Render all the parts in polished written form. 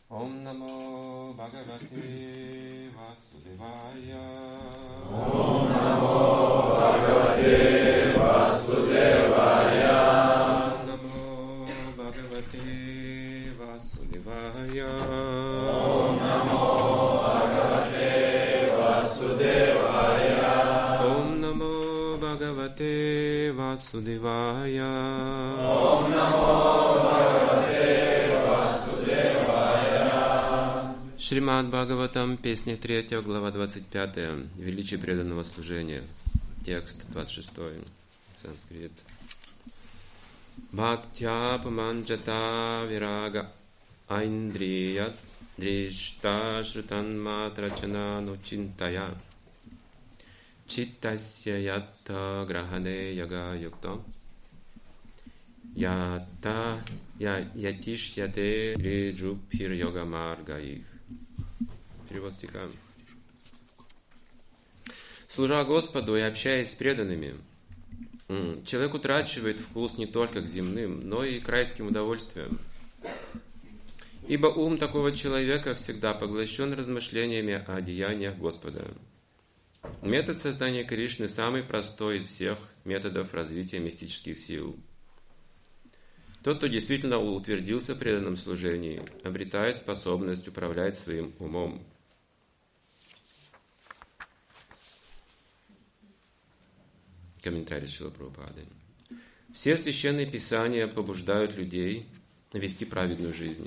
Om Namo Bhagavate Vasudevaya. Om Namo Bhagavate Vasudevaya. Om Namo Bhagavate Vasudevaya. Om Namo Bhagavate Vasudevaya. Om Namo Bhagavate Vasudevaya. Om Namo Bhagavate Vasudevaya. Шримад Бхагаватам, песня 3, глава 25, величие преданного служения, текст 26, санскрит. Бхактя паманджата вирага айндрият дришта шрутан матрачана нучинтая читтасья ятта грахане яга юкта ятта ятишьяте риджупхир йога маргаих. Перевод стиха. Служа Господу и общаясь с преданными, человек утрачивает вкус не только к земным, но и к райским удовольствиям. Ибо ум такого человека всегда поглощен размышлениями о деяниях Господа. Метод создания Кришны самый простой из всех методов развития мистических сил. Тот, кто действительно утвердился в преданном служении, обретает способность управлять своим умом. Комментарий Шрилы Прабхупады. Все священные писания побуждают людей вести праведную жизнь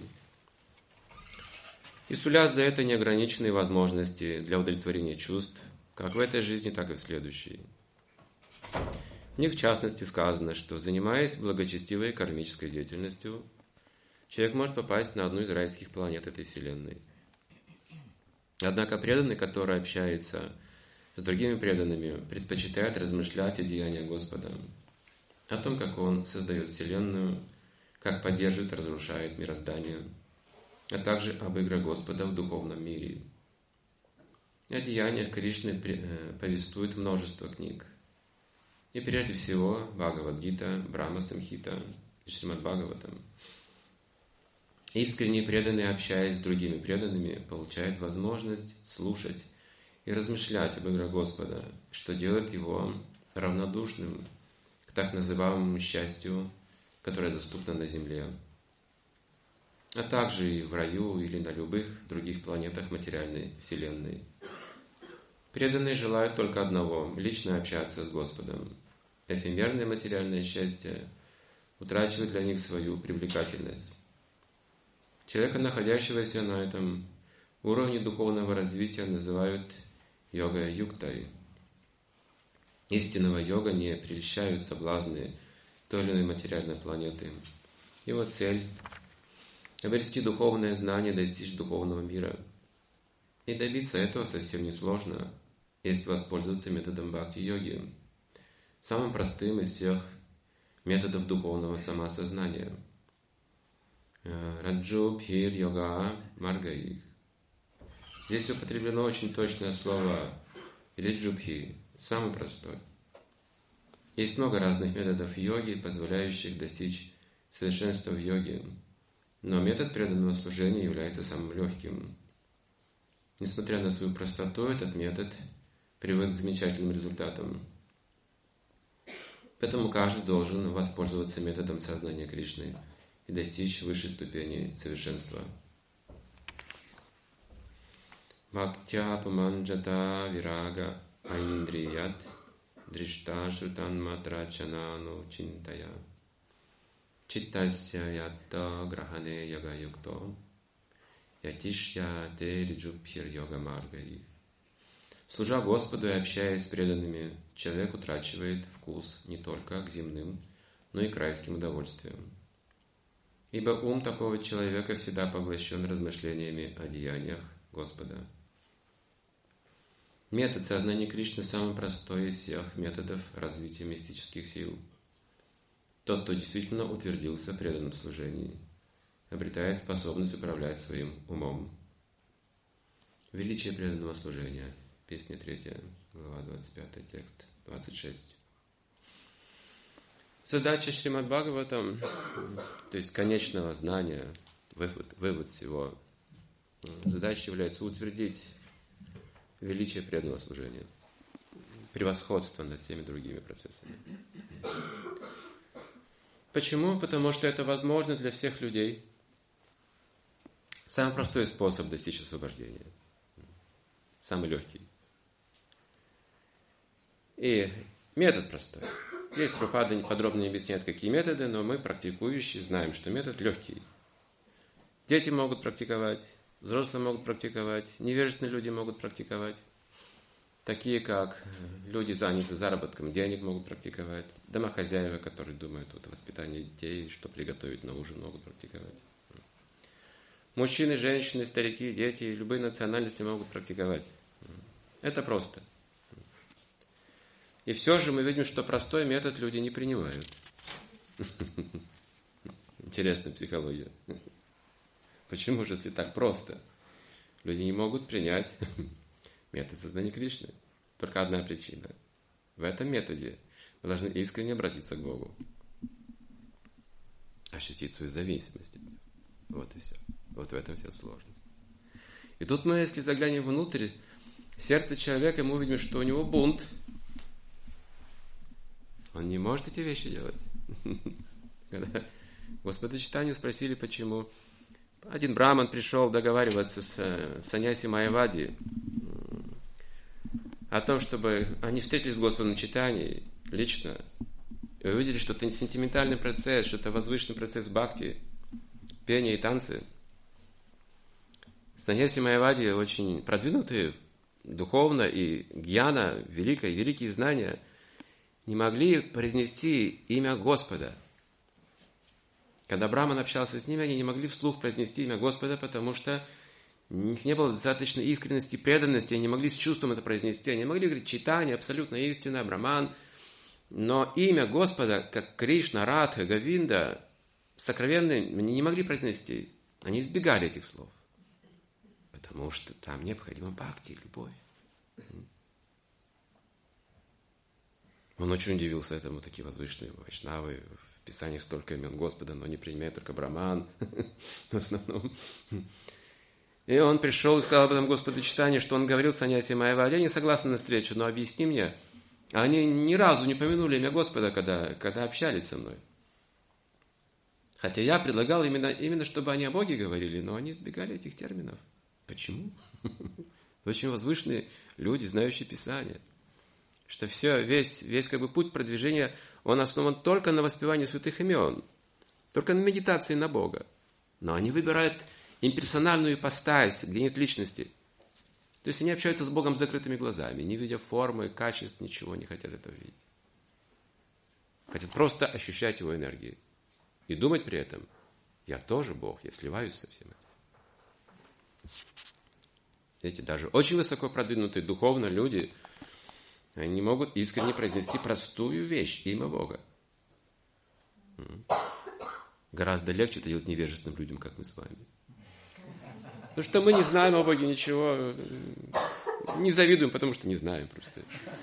и сулят за это неограниченные возможности для удовлетворения чувств, как в этой жизни, так и в следующей. В них, в частности, сказано, что, занимаясь благочестивой кармической деятельностью, человек может попасть на одну из райских планет этой вселенной. Однако преданный, который общается с другими преданными, предпочитает размышлять о деяниях Господа, о том, как Он создает вселенную, как поддерживает и разрушает мироздание, а также об играх Господа в духовном мире. О деяниях Кришны повествует множество книг. И прежде всего Бхагавад-гита, Брахма-самхита и Шримад Бхагаватам. Искренние преданные, общаясь с другими преданными, получают возможность слушать и размышлять об играх Господа, что делает его равнодушным к так называемому счастью, которое доступно на земле, а также и в раю или на любых других планетах материальной вселенной. Преданные желают только одного – лично общаться с Господом. Эфемерное материальное счастье утрачивает для них свою привлекательность. Человека, находящегося на этом уровне духовного развития, называют йога-юктой. Истинного йога не прельщают соблазны той или иной материальной планеты. Его цель – обрести духовное знание, достичь духовного мира. И добиться этого совсем несложно, если воспользоваться методом бхакти-йоги, самым простым из всех методов духовного самоосознания. Раджу-бхир йога маргаих. Здесь употреблено очень точное слово раджу-бхи, самый простой. Есть много разных методов йоги, позволяющих достичь совершенства в йоге, но метод преданного служения является самым легким. Несмотря на свою простоту, этот метод приводит к замечательным результатам. Поэтому каждый должен воспользоваться методом сознания Кришны и достичь высшей ступени совершенства. Бхактя паманджата вирага айндрият дришта шрутан матрачанану чинтая читтасья ятта грахане яга юкто ятишья те риджупхир йога маргаи. Служа Господу и общаясь с преданными, человек утрачивает вкус не только к земным, но и к райским удовольствиям. Ибо ум такого человека всегда поглощен размышлениями о деяниях Господа. Метод сознания Кришны самый простой из всех методов развития мистических сил. Тот, кто действительно утвердился в преданном служении, обретает способность управлять своим умом. Величие преданного служения. Песня 3, глава 25, текст 26. Задача Шримад Бхагаватам, то есть конечного знания, вывод всего, задачей является утвердить величие преданного служения, превосходство над всеми другими процессами. Почему? Потому что это возможно для всех людей. Самый простой способ достичь освобождения. Самый легкий. И метод простой. Здесь Прабхупада подробно не объясняет, какие методы, но мы, практикующие, знаем, что метод легкий. Дети могут практиковать, взрослые могут практиковать, невежественные люди могут практиковать. Такие, как люди, занятые заработком денег, могут практиковать. Домохозяева, которые думают о воспитании детей, что приготовить на ужин, могут практиковать. Мужчины, женщины, старики, дети, любые национальности могут практиковать. Это просто. И все же мы видим, что простой метод люди не принимают. Интересная психология. Почему же, если так просто? Люди не могут принять метод сознания Кришны. Только одна причина. В этом методе мы должны искренне обратиться к Богу. Ощутить свою зависимость. Вот и все. Вот в этом вся сложность. И тут мы, если заглянем внутрь сердца человека, мы увидим, что у него бунт. Он не может эти вещи делать. Когда Господочитанию спросили, почему. Один браман пришел договариваться с саньяси Майявади о том, чтобы они встретились с Господом Чайтаньей лично и увидели, что это не сентиментальный процесс, что это возвышенный процесс бхакти, пения и танцы. Саньяси Майявади очень продвинутые духовно и гьяна, великие знания, не могли произнести имя Господа. Когда Браман общался с ними, они не могли вслух произнести имя Господа, потому что у них не было достаточно искренности, преданности, они не могли с чувством это произнести. Они могли говорить Чайтанья, абсолютно истина, Браман. Но имя Господа, как Кришна, Радха, Говинда, сокровенные, они не могли произнести. Они избегали этих слов. Потому что там необходима бхакти, любовь. Он очень удивился этому, такие возвышенные вайшнавы. В Писаниях столько имен Господа, но не принимают только Браман в основном. И он пришел и сказал об этом Господу Чайтанье, что он говорил саньяси Майявади. Они согласны на встречу, но объясни мне, они ни разу не помянули имя Господа, когда общались со мной. Хотя я предлагал именно, чтобы они о Боге говорили, но они избегали этих терминов. Почему? Очень возвышенные люди, знающие Писание. Что весь как бы путь продвижения, он основан только на воспевании святых имен, только на медитации на Бога. Но они выбирают имперсональную ипостась, где нет личности. То есть они общаются с Богом с закрытыми глазами, не видя формы, качеств, ничего, не хотят этого видеть. Хотят просто ощущать Его энергию. И думать при этом, я тоже Бог, я сливаюсь со всем этим. Эти даже очень высоко продвинутые духовно люди, они не могут искренне произнести простую вещь, имя Бога. Гораздо легче это делать невежественным людям, как мы с вами. Потому что мы не знаем о Боге ничего, не завидуем, потому что не знаем просто.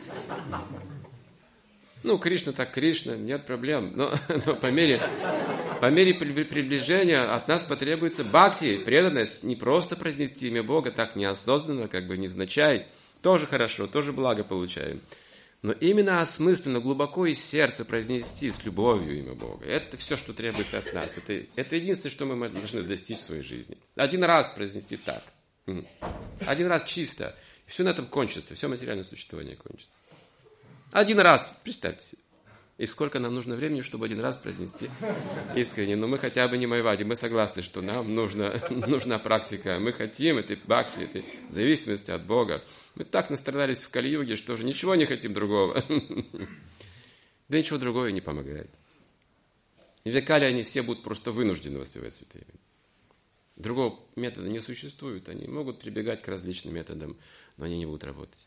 Кришна так Кришна, нет проблем. Но по мере приближения от нас потребуется бхакти, преданность. Не просто произнести имя Бога так неосознанно, как бы невзначай. Тоже хорошо, тоже благо получаем. Но именно осмысленно, глубоко из сердца произнести с любовью имя Бога. Это все, что требуется от нас. Это единственное, что мы должны достичь в своей жизни. Один раз произнести так. Один раз чисто. И все на этом кончится. Все материальное существование кончится. Один раз, представьте себе. И сколько нам нужно времени, чтобы один раз произнести искренне. Но мы хотя бы не Майявади, мы согласны, что нам нужна практика. Мы хотим этой бхакти, этой зависимости от Бога. Мы так настрадались в Кали-юге, что уже ничего не хотим другого. Да ничего другого не помогает. И в Кали они все будут просто вынуждены воспевать святые имена. Другого метода не существует. Они могут прибегать к различным методам, но они не будут работать.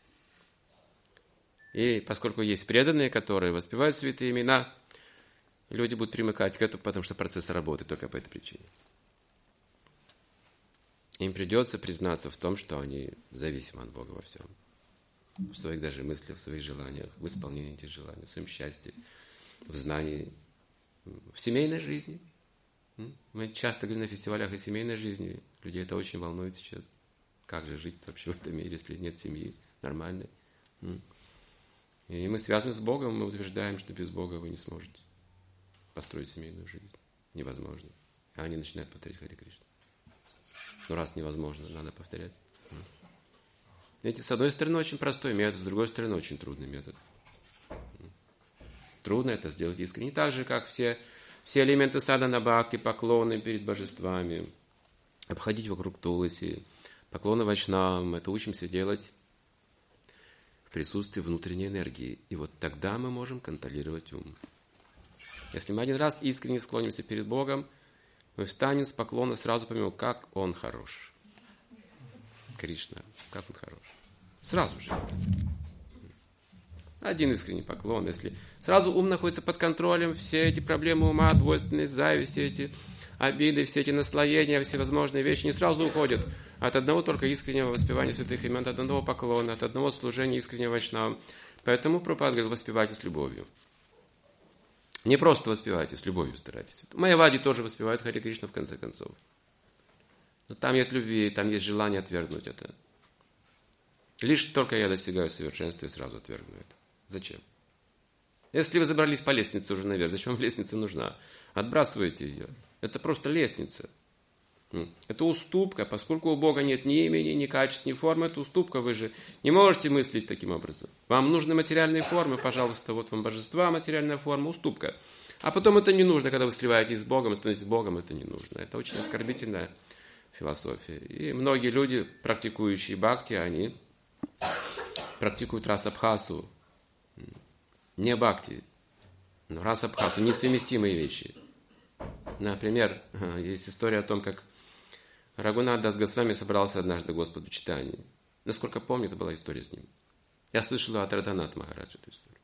И поскольку есть преданные, которые воспевают святые имена, люди будут примыкать к этому, потому что процесс работает только по этой причине. Им придется признаться в том, что они зависимы от Бога во всем. В своих даже мыслях, в своих желаниях, в исполнении этих желаний, в своем счастье, в знании, в семейной жизни. Мы часто говорим на фестивалях о семейной жизни. Людей это очень волнует сейчас. Как же жить вообще в этом мире, если нет семьи нормальной? И мы связаны с Богом, мы утверждаем, что без Бога вы не сможете построить семейную жизнь. Невозможно. А они начинают повторять Харе Кришна. Но раз невозможно, надо повторять. Видите, с одной стороны, очень простой метод, с другой стороны, очень трудный метод. Трудно это сделать искренне. Так же, как все элементы садхана бхакти, поклоны перед божествами, обходить вокруг Туласи, поклоны вайшнавам, это учимся делать в присутствии внутренней энергии. И вот тогда мы можем контролировать ум. Если мы один раз искренне склонимся перед Богом, мы встанем с поклона, сразу поймем, как Он хорош. Кришна, как Он хорош. Сразу же. Один искренний поклон, если сразу ум находится под контролем, все эти проблемы ума, двойственность, зависть, все эти обиды, все эти наслоения, всевозможные вещи не сразу уходят от одного только искреннего воспевания святых имен, от одного поклона, от одного служения искреннего вайшнавам. Поэтому Прабхупада говорит, воспевайте с любовью. Не просто воспевайте, с любовью старайтесь. В Майяваде тоже воспевают Харе Кришна в конце концов. Но там нет любви, там есть желание отвергнуть это. Лишь только я достигаю совершенства и сразу отвергну это. Зачем? Если вы забрались по лестнице уже наверх, зачем вам лестница нужна? Отбрасывайте ее. Это просто лестница. Это уступка, поскольку у Бога нет ни имени, ни качеств, ни формы, это уступка, вы же не можете мыслить таким образом. Вам нужны материальные формы, пожалуйста, вот вам божества, материальная форма, уступка. А потом это не нужно, когда вы сливаетесь с Богом, становитесь Богом, это не нужно. Это очень оскорбительная философия. И многие люди, практикующие бхакти, они практикуют расабхасу, не бхакти, но расабхасу, несовместимые вещи. Например, есть история о том, как Рагунат Дас Госвами собрался однажды Господу читания. Насколько помню, это была история с ним. Я слышал от Радханат Махараджа эту историю.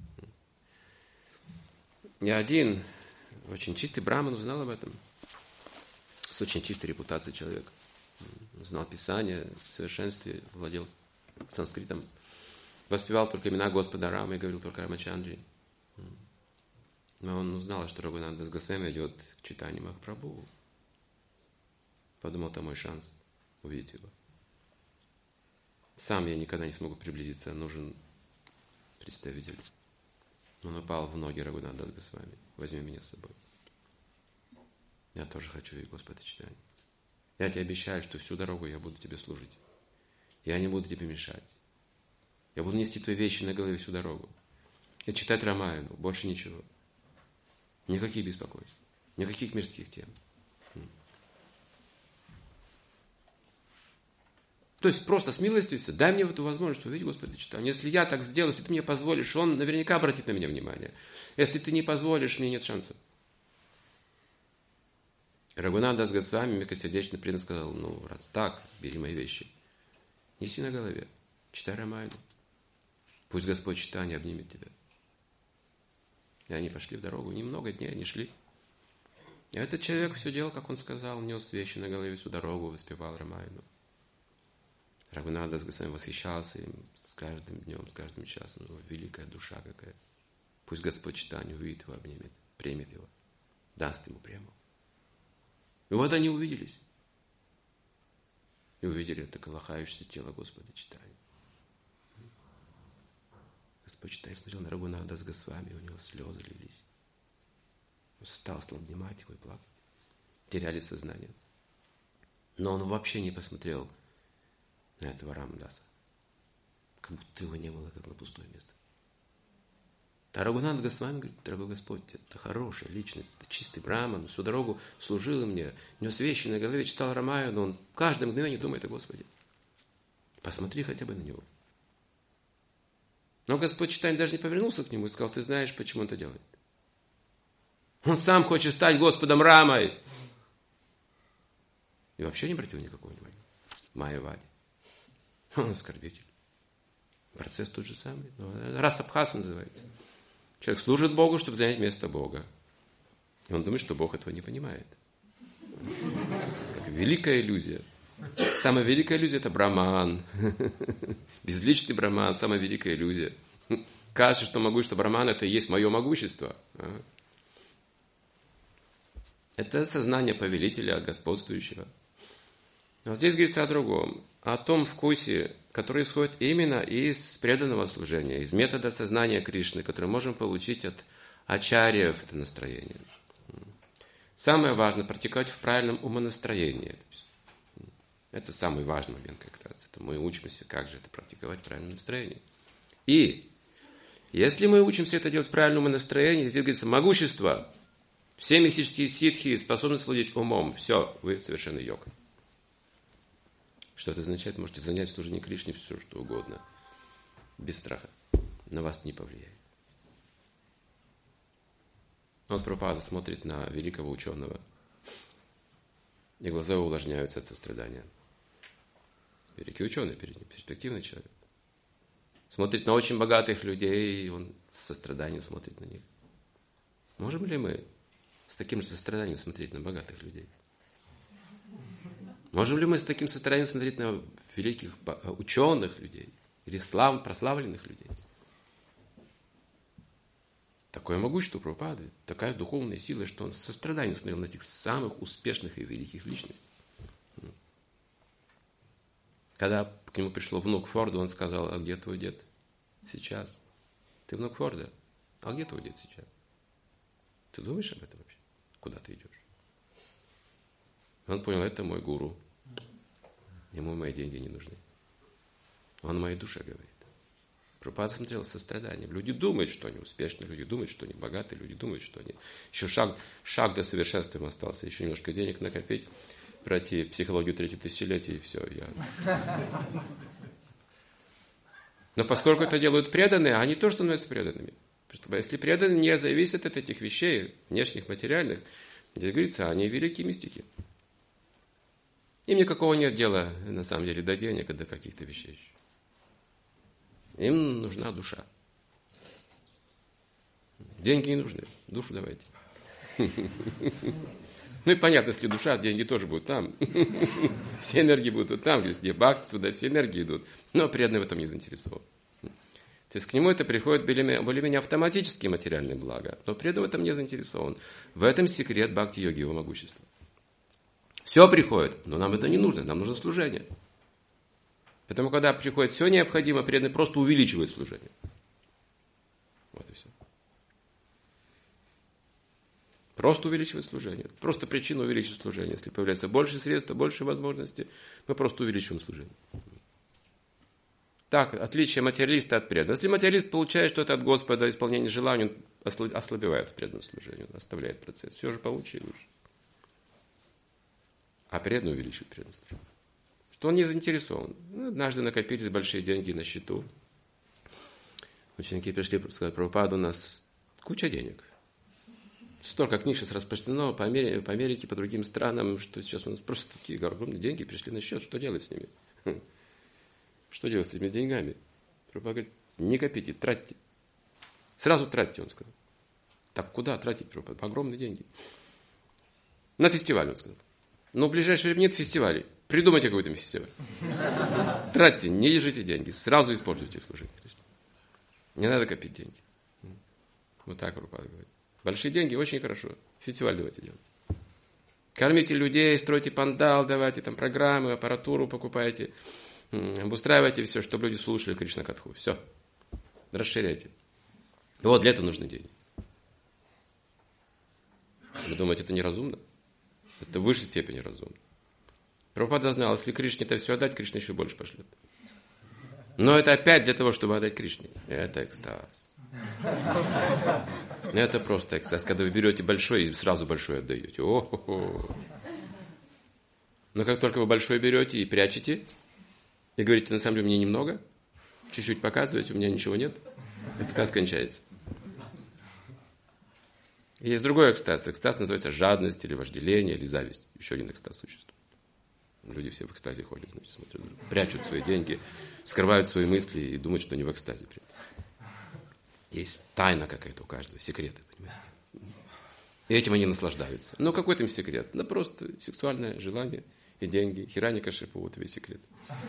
И один очень чистый браман узнал об этом. С очень чистой репутацией человек. Знал Писание в совершенстве, владел санскритом. Воспевал только имена Господа Рамы и говорил только Рамачандре. Но он узнал, что Рагунат Дас Госвами идет к читанию Махапрабху. Подумал, это мой шанс увидеть его. Сам я никогда не смогу приблизиться, нужен представитель. Он упал в ноги Рагунат Дас Госвами. Возьми меня с собой. Я тоже хочу видеть Господа читания. Я тебе обещаю, что всю дорогу я буду тебе служить. Я не буду тебе мешать. Я буду нести твои вещи на голове всю дорогу. И читать Рамаяну, больше ничего. Никаких беспокойств, никаких мирских тем. То есть просто смилостивься, дай мне эту возможность увидеть Господа читания. Если я так сделаю, если ты мне позволишь, Он наверняка обратит на меня внимание. Если ты не позволишь, мне нет шансов. Рагунат Дас Госвами мягкосердечно преданно сказал, ну, раз так, бери мои вещи. Неси на голове, читай Рамаяну. Пусть Господь читания обнимет тебя. И они пошли в дорогу. Немного дней они шли. И этот человек все делал, как он сказал, нес вещи на голове всю дорогу, воспевал Рамаяну. Рагунат Дас Госвами восхищался им с каждым днем, с каждым часом. Ну, великая душа какая. Пусть Господь читания увидит его, обнимет, примет его, даст ему прему. И вот они увиделись. И увидели это колыхающееся тело Господа читания. Господь читания смотрел на Рагунат Дас Госвами, у него слезы лились. Он стал обнимать его и плакать. Теряли сознание. Но он вообще не посмотрел на этого Рамдаса. Как будто его не было, как было пустое место. А Рагунат Госвами говорит, дорогой Господь, это хорошая личность, это чистый браман, всю дорогу служил мне, нес вещи на голове, читал Рамаяну, он каждое мгновение думает о Господе. Посмотри хотя бы на него. Но Господь читания даже не повернулся к нему и сказал, ты знаешь, почему он это делает? Он сам хочет стать Господом Рамой. И вообще не обратил никакого внимания. Майяваде. Он оскорбитель. Процесс тот же самый. Расабхас называется. Человек служит Богу, чтобы занять место Бога. И он думает, что Бог этого не понимает. Как великая иллюзия. Самая великая иллюзия – это браман. Безличный браман – самая великая иллюзия. Кажется, что браман – это и есть мое могущество. Это сознание повелителя, господствующего. Но здесь говорится о другом. О том вкусе, который исходит именно из преданного служения, из метода сознания Кришны, который можем получить от ачарьев, это настроение. Самое важное – практиковать в правильном умонастроении. Это самый важный момент как раз. Это мы учимся, как же это практиковать в правильном настроении. И если мы учимся это делать в правильном умонастроении, здесь говорится могущество. Все мистические ситхи способны владеть умом. Все, вы совершенно йога. Что это означает? Можете занять в служении Кришне все, что угодно. Без страха. На вас не повлияет. Вот Прабхупада смотрит на великого ученого, и глаза его увлажняются от сострадания. Великий ученый перед ним, перспективный человек. Смотрит на очень богатых людей, и он с состраданием смотрит на них. Можем ли мы с таким же состраданием смотреть на богатых людей? Можем ли мы с таким состраданием смотреть на великих ученых людей или прославленных людей? Такое могущество Прабхупады, такая духовная сила, что он с состраданием смотрел на этих самых успешных и великих личностей. Когда к нему пришло внук Форда, он сказал: а где твой дед сейчас? Ты внук Форда, а где твой дед сейчас? Ты думаешь об этом вообще? Куда ты идешь? Он понял, это мой гуру. Ему мои деньги не нужны. Он о моей душе говорит. Прабхупада смотрел с состраданием. Люди думают, что они успешны, люди думают, что они богаты, люди думают, что они... Еще шаг до совершенства им остался. Еще немножко денег накопить, пройти психологию 3 тысячелетия, и все. Но поскольку это делают преданные, они тоже становятся преданными. Если преданные не зависят от этих вещей, внешних, материальных, здесь говорится, они великие мистики. Им никакого нет дела, на самом деле, до денег и до каких-то вещей. Им нужна душа. Деньги не нужны. Душу давайте. Ну и понятно, если душа, деньги тоже будут там. Все энергии будут там, везде бхакти, туда все энергии идут. Но преданный в этом не заинтересован. То есть к нему это приходит более-менее автоматические материальные блага. Но преданный в этом не заинтересован. В этом секрет бхакти-йоги, его могущества. Все приходит, но нам это не нужно, нам нужно служение. Поэтому, когда приходит все необходимое, преданный просто увеличивает служение. Вот и все. Просто увеличивает служение. Просто причина увеличить служение. Если появляется больше средств, больше возможностей, мы просто увеличиваем служение. Так, отличие материалиста от преданного. Если материалист получает что-то от Господа, исполнение желаний, он ослабевает преданное служение, он оставляет процесс. Все же получше и лучше. А преданный увеличивает преданное служение. Что он не заинтересован. Однажды накопились большие деньги на счету. Ученики пришли и сказали: Прабхупада, у нас куча денег. Столько книг сейчас распространено по Америке, по другим странам, что сейчас у нас просто такие огромные деньги пришли на счет. Что делать с ними? Что делать с этими деньгами? Прабхупада говорит: не копите, тратьте. Сразу тратьте, он сказал. Так куда тратить, Прабхупада? Огромные деньги. На фестиваль, он сказал. Но в ближайшее время нет фестивалей. Придумайте какой-то фестиваль. Тратьте, не ежите деньги. Сразу используйте их в служении. Не надо копить деньги. Вот так Прабхупада говорит. Большие деньги очень хорошо. Фестиваль давайте делать. Кормите людей, стройте пандал, давайте там программы, аппаратуру покупайте. Обустраивайте все, чтобы люди слушали Кришна-катху. Все. Расширяйте. Вот для этого нужны деньги. Вы думаете, это неразумно? Это в высшей степени разумно. Прабхупада знал, если Кришне это все отдать, Кришна еще больше пошлет. Но это опять для того, чтобы отдать Кришне. Это экстаз. Это просто экстаз. Когда вы берете большой и сразу большой отдаете. О-хо-хо. Но как только вы большой берете и прячете, и говорите: на самом деле мне немного, чуть-чуть показываете, у меня ничего нет, экстаз кончается. Есть другой экстаз. Экстаз называется жадность, или вожделение, или зависть. Еще один экстаз существует. Люди все в экстазе ходят, значит, смотрят, прячут свои деньги, скрывают свои мысли и думают, что они в экстазе. Есть тайна какая-то у каждого, секреты, понимаете. И этим они наслаждаются. Но какой там секрет? Да просто сексуальное желание и деньги. Хираньякашипу, вот весь секрет.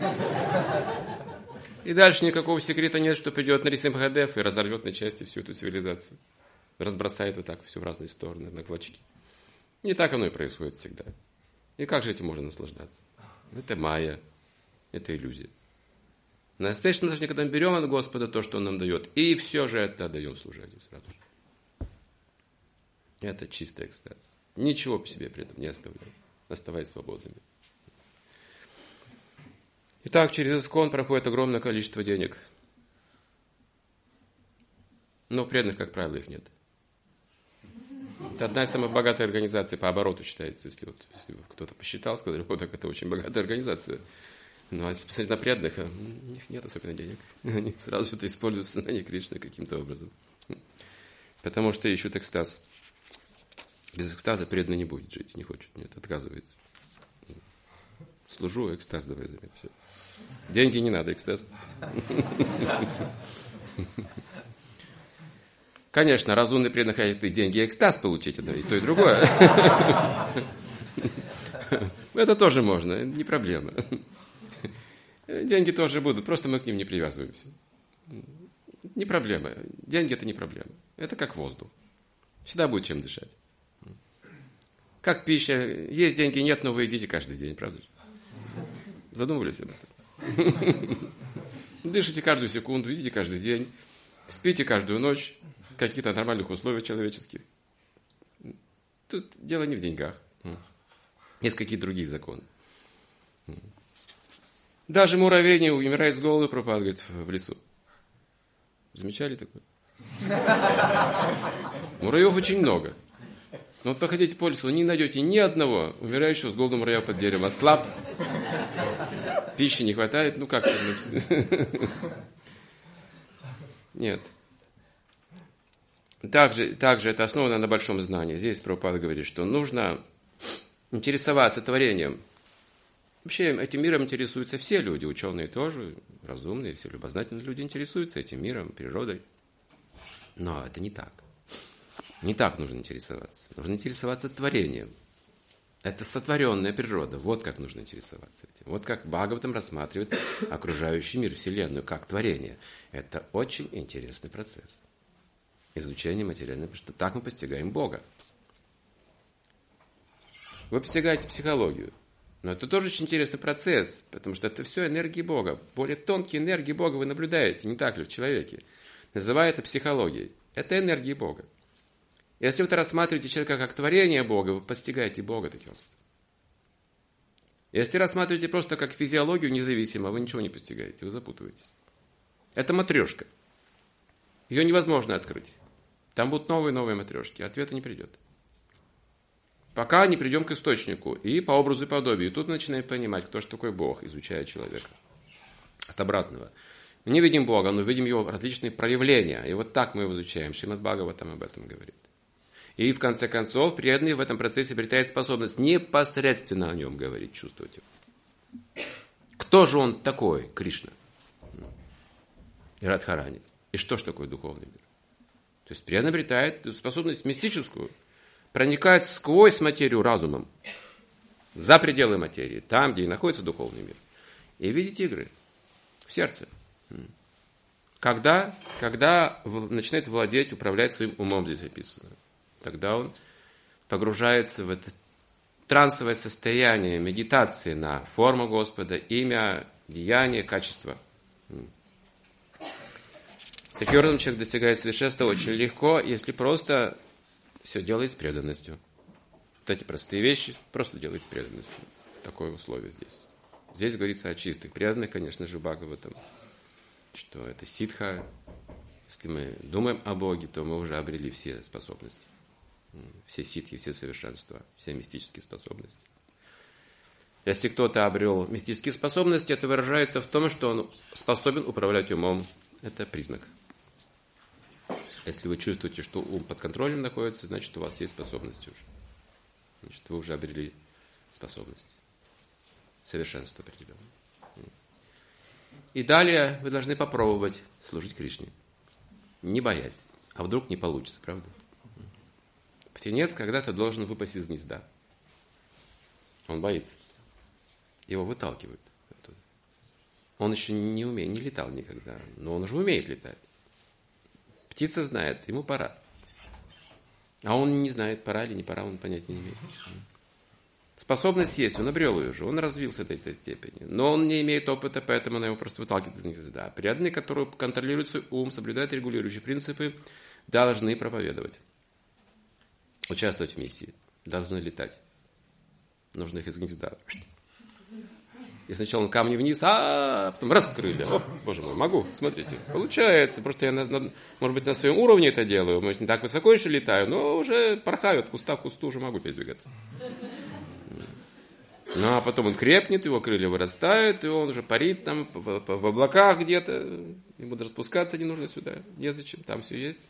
И дальше никакого секрета нет, что придет Нарисимхадев и разорвет на части всю эту цивилизацию. Разбросает вот так все в разные стороны, на клочки. Не так оно и происходит всегда. И как же этим можно наслаждаться? Это майя, это иллюзия. Настоящее наслаждение, когда мы берем от Господа то, что Он нам дает, и все же это отдаем служению сразу же. Это чистый экстаз. Ничего по себе при этом не оставляем, оставаясь свободными. Итак, через Искон проходит огромное количество денег. Но преданных, как правило, их нет. Это одна из самых богатых организаций по обороту считается. Если кто-то посчитал, сказали, вот так это очень богатая организация. Ну, а если посмотреть на преданных, у них нет особенно денег. Они сразу это используют в сознании Кришны каким-то образом. Потому что ищут экстаз. Без экстаза преданный не будет жить, не хочет, нет, отказывается. Служу, экстаз давай займи. Все. Деньги не надо, экстаз. Конечно, разумный преданный хотят и деньги, и экстаз получить, это и то, и другое. Это тоже можно, не проблема. Деньги тоже будут, просто мы к ним не привязываемся. Не проблема. Деньги – это не проблема. Это как воздух. Всегда будет чем дышать. Как пища. Есть деньги, нет, но вы едите каждый день, правда же? Задумывались об этом? Дышите каждую секунду, едите каждый день, спите каждую ночь в каких-то нормальных условиях человеческих. Тут дело не в деньгах. Есть какие-то другие законы. Даже муравей не умирает с голоду, Прабхупада говорит, в лесу. Замечали такое? Муравьев очень много. Но вот походите по лесу, не найдете ни одного умирающего с голоду муравья под деревом. Ослаб, пищи не хватает, ну как? Нет. Также это основано на большом знании. Здесь Прабхупада говорит, что нужно интересоваться творением. Вообще, этим миром интересуются все люди, ученые тоже, разумные, все любознательные люди интересуются этим миром, природой. Но это не так. Не так нужно интересоваться. Нужно интересоваться творением. Это сотворенная природа. Вот как нужно интересоваться этим. Вот как Бхагаватам рассматривает окружающий мир, Вселенную, как творение. Это очень интересный процесс. Изучение материального, потому что так мы постигаем Бога. Вы постигаете психологию. Но это тоже очень интересный процесс, потому что это все энергии Бога. Более тонкие энергии Бога вы наблюдаете, не так ли, в человеке. Называя это психологией. Это энергии Бога. Если вы рассматриваете человека как творение Бога, вы постигаете Бога таким образом. Если рассматриваете просто как физиологию независимо, вы ничего не постигаете, вы запутываетесь. Это матрешка. Ее невозможно открыть. Там будут новые матрешки, ответа не придет. Пока не придем к источнику и по образу и подобию. И тут начинаем понимать, кто же такой Бог, изучая человека. От обратного. Мы не видим Бога, но видим его различные проявления. И вот так мы его изучаем. Шримад Бхагаватам об этом говорит. И в конце концов, преданный в этом процессе обретает способность непосредственно о нем говорить, чувствовать его. Кто же он такой, Кришна? И Радхарани. И что же такое духовный мир? То есть преданный обретает способность мистическую. Проникает сквозь материю разумом, за пределы материи, там, где и находится духовный мир. И видеть игры в сердце. Когда начинает владеть, управлять своим умом, здесь описано. Тогда он погружается в это трансовое состояние медитации на форму Господа, имя, деяние, качество. Таким образом, человек достигает совершенства очень легко, если просто все делает с преданностью. Вот эти простые вещи просто делает с преданностью. Такое условие здесь. Здесь говорится о чистых преданных, конечно же, Бхагаватам. Что это ситха. Если мы думаем о Боге, то мы уже обрели все способности. Все ситхи, все совершенства, все мистические способности. Если кто-то обрел мистические способности, это выражается в том, что он способен управлять умом. Это признак. Если вы чувствуете, что ум под контролем находится, значит, у вас есть способности уже. Значит, вы уже обрели способность. Совершенство определенное. И далее вы должны попробовать служить Кришне. Не боясь. А вдруг не получится, правда? Птенец когда-то должен выпасть из гнезда. Он боится. Его выталкивают оттуда. Он еще не летал никогда, но он уже умеет летать. Птица знает, ему пора. А он не знает, пора или не пора, он понятия не имеет. Способность есть, он обрел ее уже, он развился до этой степени. Но он не имеет опыта, поэтому она его просто выталкивает из них всегда. Преданные, которые контролируют свой ум, соблюдают регулирующие принципы, должны проповедовать. Участвовать в миссии. Должны летать. Нужно их изгнать сюда. И сначала камни вниз, потом раскрыли. О, боже мой, могу, смотрите. Получается. Просто я, может быть, на своем уровне это делаю. Может, не так высоко еще летаю, но уже порхаю от куста к кусту, уже могу передвигаться. Ну, а потом он крепнет, его крылья вырастают, и он уже парит там в облаках где-то. Ему даже спускаться не нужно сюда. Незачем, там все есть.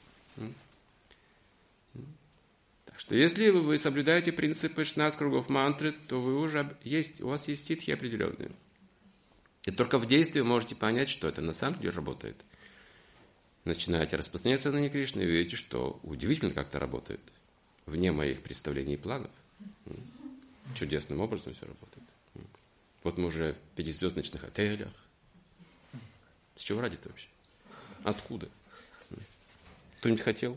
Так что, если вы соблюдаете принципы 16 кругов мантры, то вы уже у вас есть ситхи определенные. И только в действии вы можете понять, что это на самом деле работает. Начинаете распространяться на Кришны и видите, что удивительно как-то работает. Вне моих представлений и планов. Чудесным образом все работает. Вот мы уже в 5-звездочных отелях. С чего ради-то вообще? Откуда? Кто-нибудь хотел?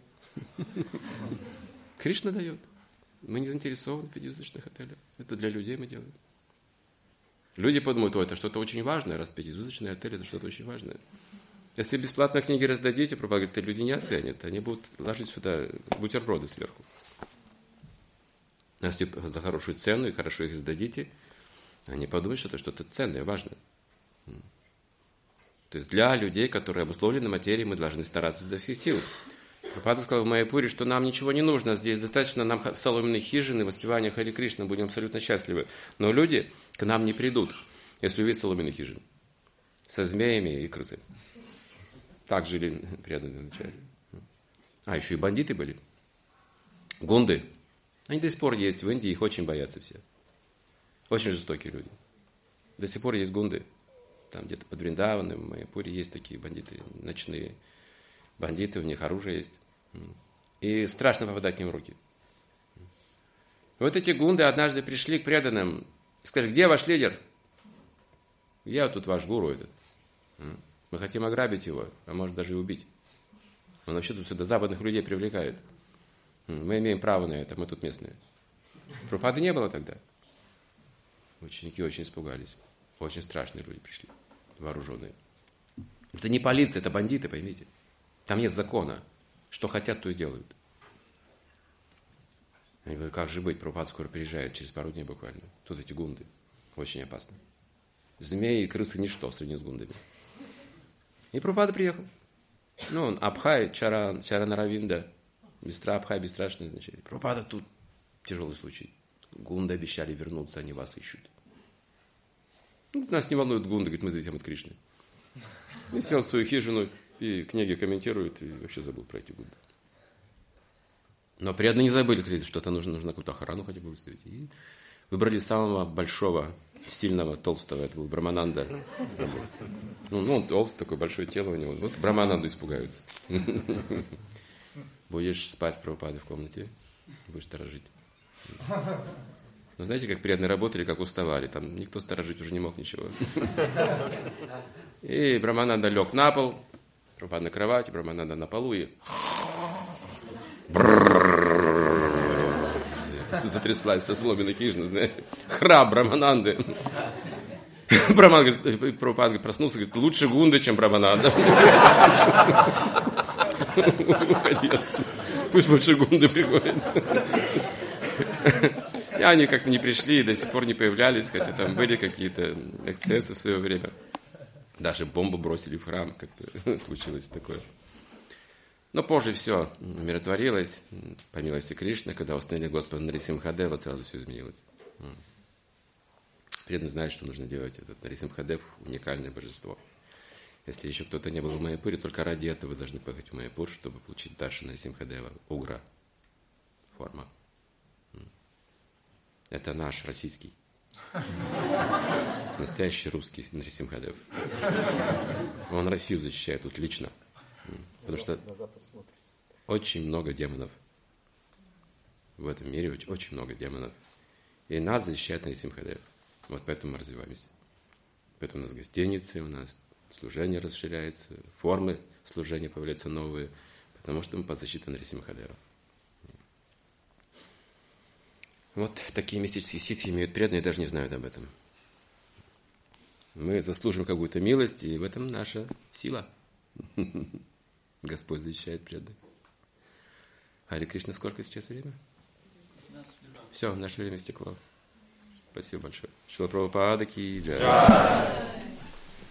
Кришна дает. Мы не заинтересованы в 5-звездочных отелях. Это для людей мы делаем. Люди подумают, это что-то очень важное, раз 5-звездочный отель, это что-то очень важное. Если бесплатно книги раздадите, пропаганда, это люди не оценят. Они будут ложить сюда бутерброды сверху. Если за хорошую цену и хорошо их сдадите, они подумают, что это что-то ценное, важное. То есть для людей, которые обусловлены материей, мы должны стараться изо всех сил. Прабхупада сказал в Майяпуре, что нам ничего не нужно, здесь достаточно нам соломенной хижины, воспевания Хари Кришны, будем абсолютно счастливы. Но люди к нам не придут, если увидят соломенные хижины со змеями и крысами. Так жили преданные вначале. А, еще и бандиты были. Гунды. Они до сих пор есть в Индии, их очень боятся все. Очень жестокие люди. До сих пор есть гунды. Там где-то под Вриндаваном, в Майяпуре есть такие бандиты, ночные бандиты, у них оружие есть. И страшно попадать к ним в руки. Вот эти гунды однажды пришли к преданным и сказали, где ваш лидер? Я тут ваш гуру этот. Мы хотим ограбить его, а может даже и убить. Он вообще тут сюда западных людей привлекает. Мы имеем право на это, мы тут местные. Прабхупады не было тогда. Ученики очень испугались. Очень страшные люди пришли, вооруженные. Это не полиция, это бандиты, поймите. Там нет закона. Что хотят, то и делают. Они говорят, как же быть, Прабхупада скоро приезжает, через пару дней буквально. Тут эти гунды. Очень опасно. Змеи и крысы ничто в сравнении с гундами. И Прабхупада приехал. Ну, он Абхай, Чаранаравинда. Абхай, бесстрашный, значит. Прабхупада, тут тяжелый случай. Гунды обещали вернуться, они вас ищут. Нас не волнует гунды, говорит, мы зависим от Кришны. И сел в свою хижину, и книги комментирует, и вообще забыл про эти гунды. Но преданные не забыли, кстати, что-то нужно какую-то охрану хотя бы выставить. И выбрали самого большого, сильного, толстого, это был Брамананда. Ну, он толстый, такое большое тело у него. Вот Брамананду испугаются. Будешь спать с Прабхупадой в комнате, будешь сторожить. Но знаете, как преданные работали, как уставали. Там никто сторожить уже не мог ничего. И Брамананда лег на пол, Прабхупада на кровати, Брамананда на полу и... Затряслась со сломанной хижины, знаете. Храп Брамананды. Прабхупада проснулся, говорит, лучше гунды, чем Брамананда. Уходи отсюда. Пусть лучше гунды приходят. И они как-то не пришли, до сих пор не появлялись, хотя там были какие-то эксцессы в свое время. Даже бомбу бросили в храм, как-то случилось такое. Но позже все умиротворилось, по милости Кришны, когда установили Господа Нарисимхадева, сразу все изменилось. Преданные знают, что нужно делать. Этот Нарисимхадев – уникальное божество. Если еще кто-то не был в Майяпуре, только ради этого вы должны поехать в Майяпур, чтобы получить даршан Нарисимхадева, угра, форма. Это наш российский. Настоящий русский Нарисимхадев. Он Россию защищает тут лично. Потому что очень много демонов. В этом мире очень много демонов. И нас защищает Нарисимхадев. Вот поэтому мы развиваемся. Поэтому у нас гостиницы, у нас служение расширяется, формы служения появляются новые, потому что мы под защитой Нарисимхадева. Вот такие мистические ситхи имеют преданные, даже не знают об этом. Мы заслужим какую-то милость, и в этом наша сила. Господь защищает преданных. Харе Кришна, сколько сейчас время? Все, наше время стекло. Спасибо большое. Шрила Прабхупада ки джай.